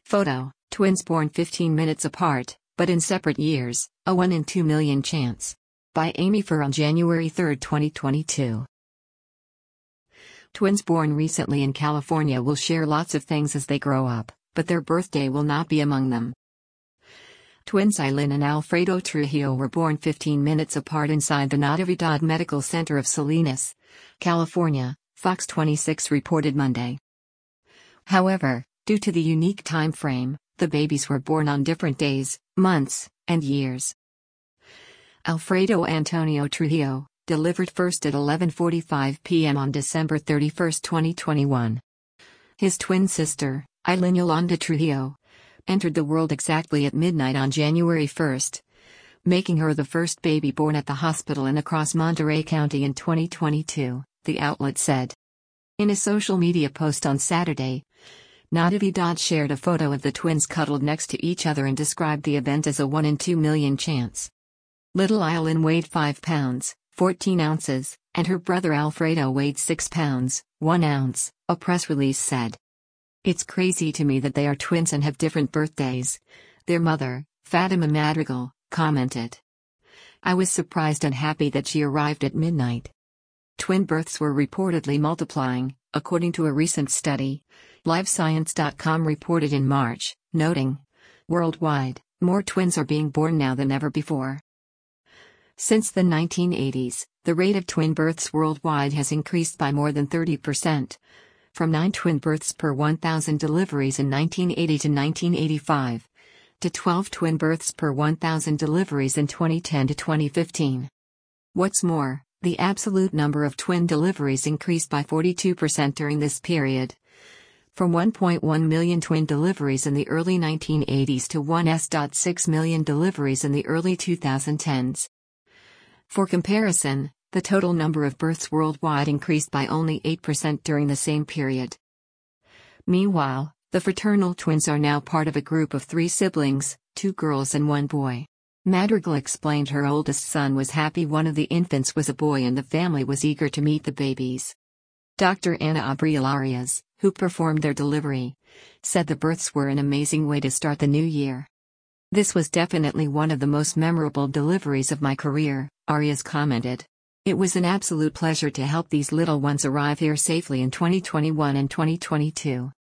Photo: twins born 15 minutes apart, but in separate years, a 1 in 2 million chance. By Amy Furr on January 3, 2022. Twins born recently in California will share lots of things as they grow up, but their birthday will not be among them. Twins Aylin and Alfredo Trujillo were born 15 minutes apart inside the Natividad Medical Center of Salinas, California, Fox 26 reported Monday. However, due to the unique time frame, the babies were born on different days, months, and years. Alfredo Antonio Trujillo, delivered first at 11:45 p.m. on December 31, 2021. His twin sister, Aylin Yolanda Trujillo, entered the world exactly at midnight on January 1, making her the first baby born at the hospital and across Monterey County in 2022, the outlet said. In a social media post on Saturday, Natividad shared a photo of the twins cuddled next to each other and described the event as a 1 in 2 million chance. Little Aylin weighed 5 pounds, 14 ounces, and her brother Alfredo weighed 6 pounds, 1 ounce, a press release said. It's crazy to me that they are twins and have different birthdays, their mother, Fatima Madrigal, commented. I was surprised and happy that she arrived at midnight. Twin births were reportedly multiplying, according to a recent study, LiveScience.com reported in March, noting, worldwide, more twins are being born now than ever before. Since the 1980s, the rate of twin births worldwide has increased by more than 30%, from 9 twin births per 1,000 deliveries in 1980 to 1985, to 12 twin births per 1,000 deliveries in 2010 to 2015. What's more, the absolute number of twin deliveries increased by 42% during this period, from 1.1 million twin deliveries in the early 1980s to 1.6 million deliveries in the early 2010s. For comparison, the total number of births worldwide increased by only 8% during the same period. Meanwhile, the fraternal twins are now part of a group of 3 siblings, 2 girls and 1 boy. Madrigal explained her oldest son was happy one of the infants was a boy and the family was eager to meet the babies. Dr. Ana Abril Arias, who performed their delivery, said the births were an amazing way to start the new year. This was definitely one of the most memorable deliveries of my career, Arias commented. It was an absolute pleasure to help these little ones arrive here safely in 2021 and 2022.